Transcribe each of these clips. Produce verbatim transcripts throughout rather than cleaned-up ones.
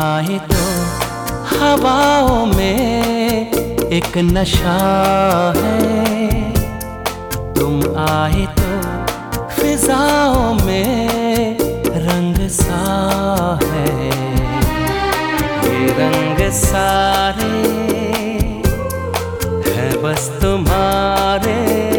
आए तो हवाओं में एक नशा है, तुम आए तो फिजाओं में रंग सा है। ये रंग सारे हैं बस तुम्हारे।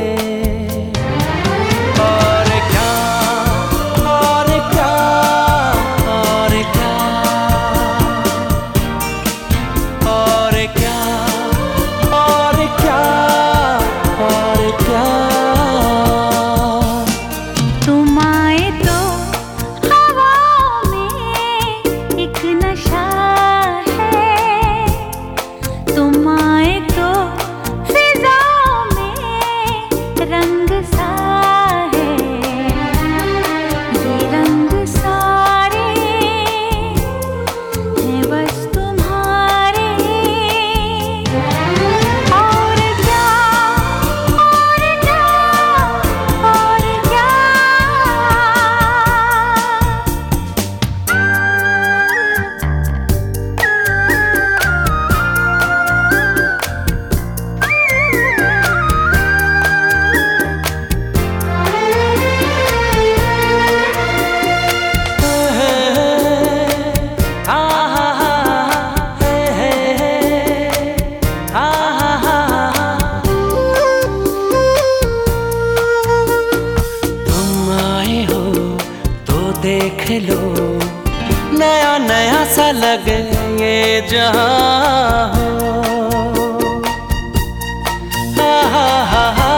देख लो नया नया सा लगे ये जहां हो। हा हा हा हा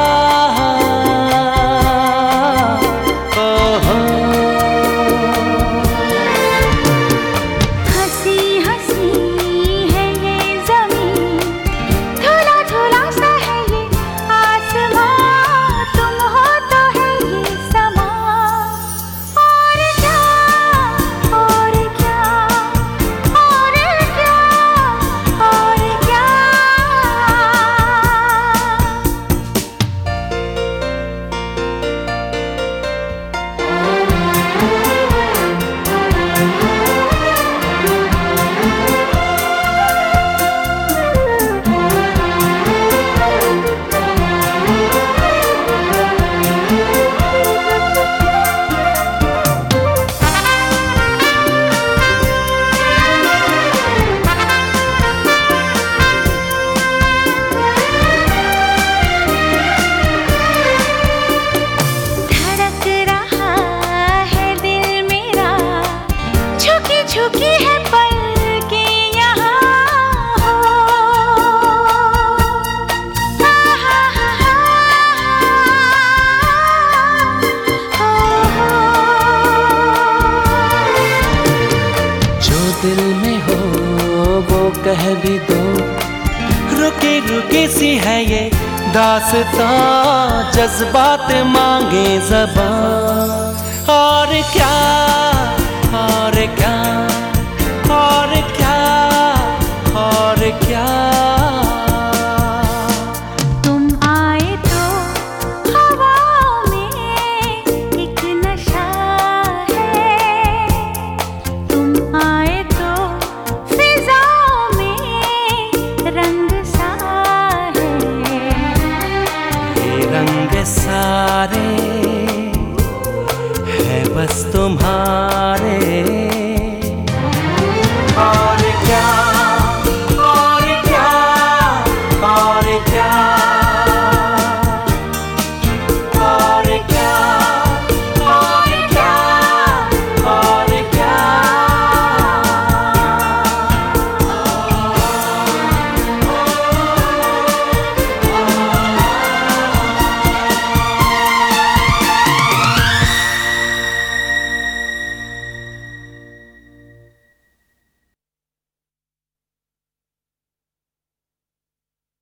हंसी हंसी है ये ज़मीं, धुला धुला सा है ये आसमां, तुम हो तो है ये समा। झुकी है पलके यहाँ हो। हा हा हा हा जो दिल में हो वो कह भी दो, रुकी रुकी सी है ये दास्तां, जज्बात मांगे ज़बान। और क्या और क्या और क्या और क्या। तुम आए तो हवाओं में एक नशा है, तुम आए तो फिजाओं में रंग सा है। ये रंग सारे हैं बस तुम्हारे।